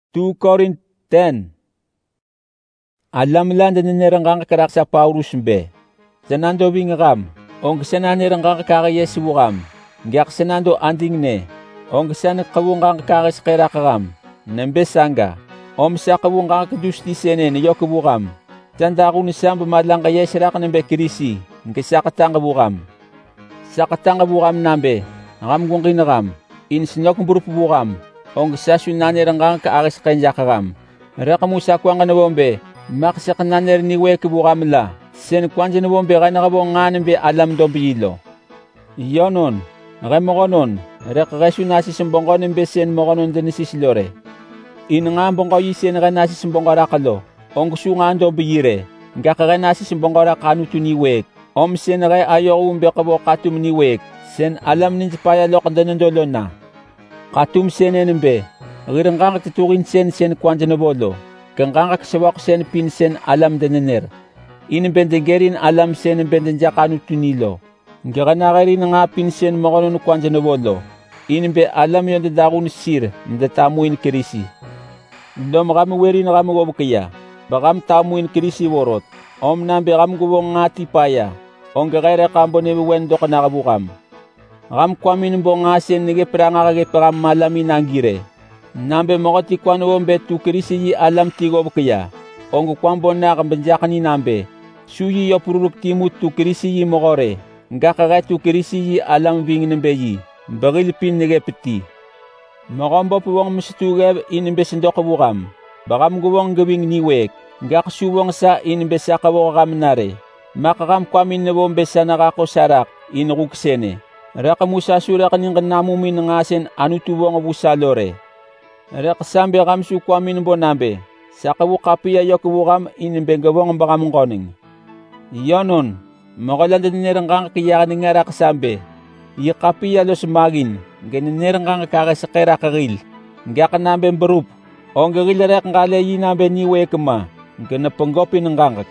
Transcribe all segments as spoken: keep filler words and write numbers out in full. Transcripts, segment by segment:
two Corinth ten. Alam lang na niranggang karak sa Paulus mbe. Sanando bingakam, ong sana niranggang kakayes wukam. Gyak sanando anding ne, ong sana kawungang kakayes kerakam. Nembe sanga, om sa kawungang kadusti sene ni yok wukam. Tanda ko ni samba madlang kayes rak nembe kirisi, ngkisa katanga wukam. Sa katanga wukam nambe, ngam kung kinakam, insinok mburup wukam. Ong sasyon na niranggang kaakis kanjakakam. Rakamu sa kuwang kanawombe, maksak na nirniwe kibukam la. Sen kuwan janawombe kay nakabong nga nambe alam dombilo. Yonon, nakamokonon, rakakasyon na si simbongko nambe sen mokonon din si silore. Inangambong ko yisen ka na si simbongko rakalo. Ong kusungan dombiyire, nga kaka na si simbongko rakano tuniwek. Om sen kay ayaw umbe kabo katum niwek. Sen alam ninjipaya lokon danandolo na. Katum sene nembe, riranggang titurin sen sen kwanja nabolo, kanggang kasawak sen pin sen alam denener. Inimbendengerin alam sen imbendenjakanu tunilo. Ngakanakarin nga pin sen makonon kwanja nabolo. Inimbe alam yon dadakun sir, ndatamuin kirisi. Dom kami weri na kami wabukaya, bakam tamuin kirisi worot. Om nambe kami gubong ngati paya, ong kakayra kambo nebe wendo kanakabukam. Ram kwamin bo ngasen nige pranga kage para malami nangire. Nambe mokoti kwano wombe tu kirisi yi alam tigo bukaya. Ongu kwambo na kambenjakani nambe. Suyi yopuruk timu tu kirisi yi mogore. Nga kage tu kirisi yi alam ving nembe yi. Bagil pin nige peti. Mogombo puwang msitugeb inimbe sindoko bukam. Bagam guwang gawing niwek. Nga kasuwang sa inimbe sa kawakam nare. Makakam kwamin na wombe sa nakako sarak inuruk sene. Raka musa sura kaning kanamumin ngasen anu tuwang abusalore. Raka sambe kamsu kwamin bonambe. Sa kawu kapiya yokwukam inimbengawang bakamong koning. Yonon, makalanda niranggang kiyakan nga raka sambe. Iya kapiya los magin, ganiniranggang kakasakera kakil. Nga kanambe barup, o nga gilarek ngalayi nambe niwe kama, ganapanggopin ng gangak.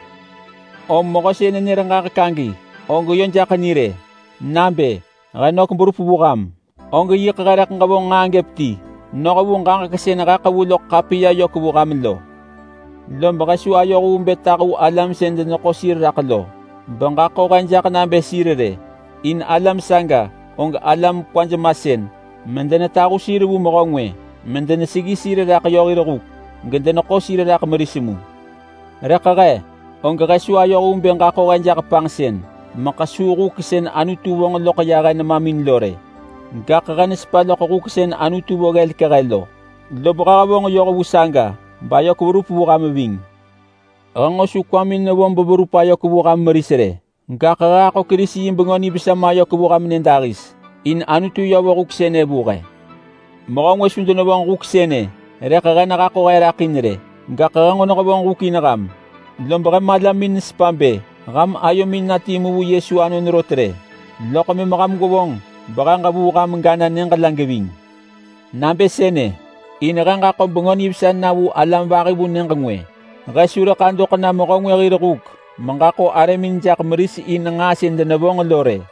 O makasya niranggang kangi, o ngayon dya kanire, nambe, Rano kung burupu bukam. Ong gayi kakarak ng kabong ngangepti. No kabong kang kasi nakakawulok kapiya yo kubukam lo. Lom baka suayo ko umbeta ko alam senda no ko sirakalo. Bangka ko kanja ka na besirere. In alam sanga. Ong alam kwanja masen. Mendana tako siribu makongwe. Mendana sigi sirera kayo kirukuk. Ganda no ko sirera kamarisimu. Rakake. Ong kakasuayo ko umbengka ko kanja kapangsen. Makasuro kisen anu tuwang lo kayaga na mamin lore. Gakakanis pa lo kakukisen anu tuwang el karelo. Lobrakawang yoko busanga, bayo kurupu kamawing. Ang osu kwamin na wang babarupa yo kubukam marisere. Gakakako kirisi yung bangoni bisa mayo kubukam nendaris. In anu tuyo wakuksene buke. Makang wasundo na wang kuksene, rekaga nakakukayrakin re. Gakakango na kabang kukinakam. Lombaka malamin spambe. Ram ayo min natimu Yesu anu nirotre. Loko mi makam gubong, baka nga buka mengganan ng kalanggawing. Nambe sene, inarang ako bangon ibsan na wu alam bakibun ng kangwe. Rasura kando ka na makangwe rirukuk, mangako aremin jak marisi inangasin da nabong lore.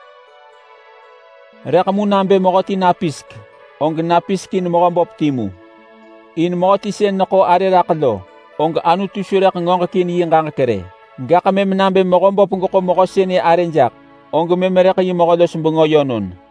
Rakamu nambe makoti napisk, ong napiskin makambop timu. In makoti sen nako are rakalo, ong anu tusura kangong kakini yung kakakere. Nga kami menambe mokombo pungko ko moko sini arenjak. Onggo memere kayo moko dos bungo yonon.